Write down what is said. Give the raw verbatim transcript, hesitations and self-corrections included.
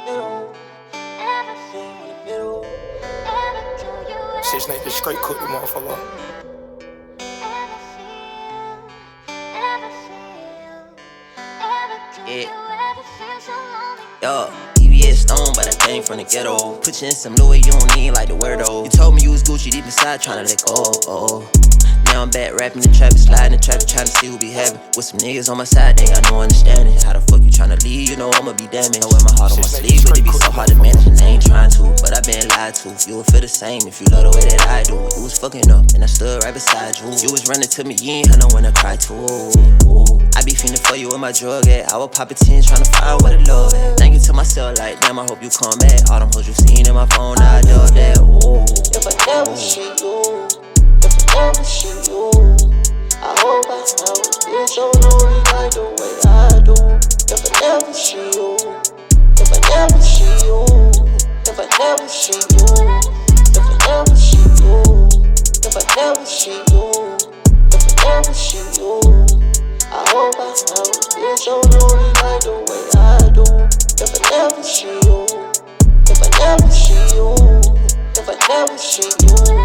Six Nate just straight cooked the motherfucker. Yeah. Yo, E V S stone, but I came from the ghetto. Put you in some Louis, you don't need like the weirdo. You told me you was Gucci deep inside, tryna let go. Oh, oh. Now I'm back rapping the traffic, sliding the traffic, trying to see who be having. With some niggas on my side, they got no understanding. How the fuck you tryna leave? You know I'ma be damaged. I wear my heart on my sleeve, but it be so hard to manage. And I ain't trying to, but I been lied to. You would feel the same if you love the way that I do. You was fucking up, and I stood right beside you. You was running to me, you ain't had no one to cry to. I be fiending for you with my drug at. I would pop a ten, tryna find where the love at. Thinking to myself like, damn, I hope you come back. All them hoes you seen in my phone, I love that. Ooh. If I never see you, if I never see you, I hope I never feel so lonely like the way I do. If I never see you, if I never see you, if I never see you, if I never see you, if I never see you, if I never see you, I hope I never feel so lonely like the way I do. If I never see you, if I never see you, if I never see you.